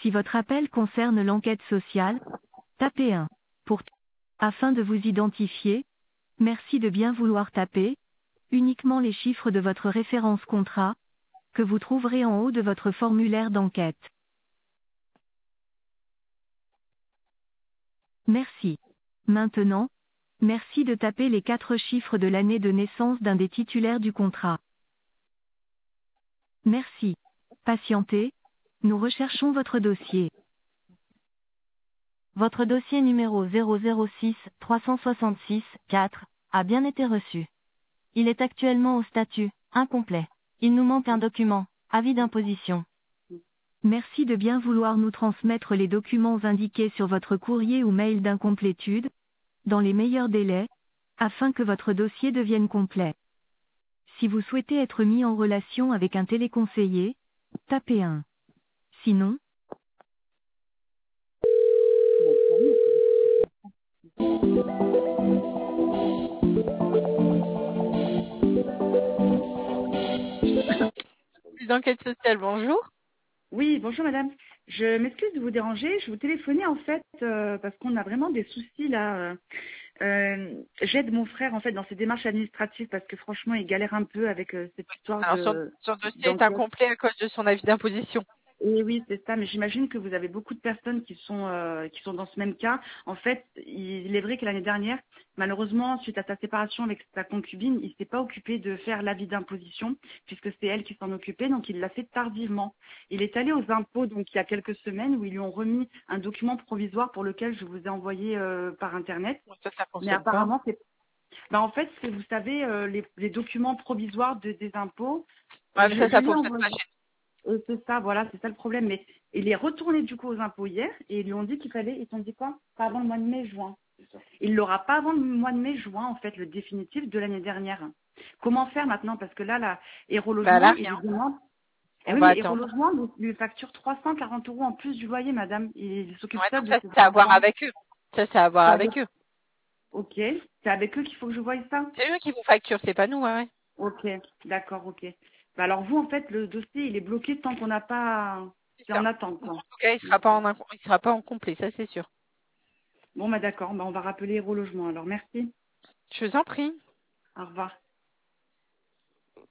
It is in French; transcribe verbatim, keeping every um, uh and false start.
Si votre appel concerne l'enquête sociale, tapez un. Pour t- Afin de vous identifier, merci de bien vouloir taper uniquement les chiffres de votre référence contrat, que vous trouverez en haut de votre formulaire d'enquête. Merci. Maintenant, merci de taper les quatre chiffres de l'année de naissance d'un des titulaires du contrat. Merci. Patientez, nous recherchons votre dossier. Votre dossier numéro zéro zéro six trois cent soixante-six quatre a bien été reçu. Il est actuellement au statut incomplet. Il nous manque un document, avis d'imposition. Merci de bien vouloir nous transmettre les documents indiqués sur votre courrier ou mail d'incomplétude, dans les meilleurs délais, afin que votre dossier devienne complet. Si vous souhaitez être mis en relation avec un téléconseiller, tapez un. Sinon, D'enquête sociale, bonjour. Oui, bonjour madame. Je m'excuse de vous déranger. Je vous téléphonais en fait euh, parce qu'on a vraiment des soucis là. Euh, euh, J'aide mon frère en fait dans ses démarches administratives parce que franchement il galère un peu avec euh, cette histoire Alors, son, de son dossier est d'enquête. incomplet à cause de son avis d'imposition. Et oui, c'est ça, mais j'imagine que vous avez beaucoup de personnes qui sont euh, qui sont dans ce même cas. En fait, il est vrai que l'année dernière, malheureusement, suite à sa séparation avec sa concubine, il s'est pas occupé de faire l'avis d'imposition, puisque c'est elle qui s'en occupait, donc il l'a fait tardivement. Il est allé aux impôts donc il y a quelques semaines où ils lui ont remis un document provisoire pour lequel je vous ai envoyé euh, par internet. Ça, ça Mais fonctionne pas. apparemment, c'est ben, en fait, c'est, vous savez, euh, les, les documents provisoires de, des impôts, Ouais, euh, mais je, ça, je ça lui ai fonctionne envoyé. pas chez Euh, c'est ça, voilà, c'est ça le problème. Mais il est retourné du coup aux impôts hier et ils lui ont dit qu'il fallait, ils t'ont dit quoi? Pas avant le mois de mai, juin. Il l'aura pas avant le mois de mai, juin, en fait, le définitif de l'année dernière. Comment faire maintenant? Parce que là, la Héro nous. Bah là, Logement, il lui rien. demande. Eh On oui, va mais Héro attendre. Logement lui, lui facture trois cent quarante euros en plus du loyer, madame. Il, il s'occupe Ouais, seul donc de ça, ses c'est à voir enfants. avec eux. Ça, c'est à voir C'est avec... avec eux. Ok. C'est avec eux qu'il faut que je voie ça? C'est eux qui vous facturent, c'est pas nous, ouais. ouais. Ok. D'accord, ok. Bah alors vous, en fait, le dossier, il est bloqué tant qu'on n'a pas... C'est C'est ça. en attente, En quoi. tout cas, il sera pas D'accord. en, inco- il sera pas en complet, ça, c'est sûr. Bon, bah d'accord, bah, on va rappeler Héro Logement. Alors, merci. Je vous en prie. Au revoir.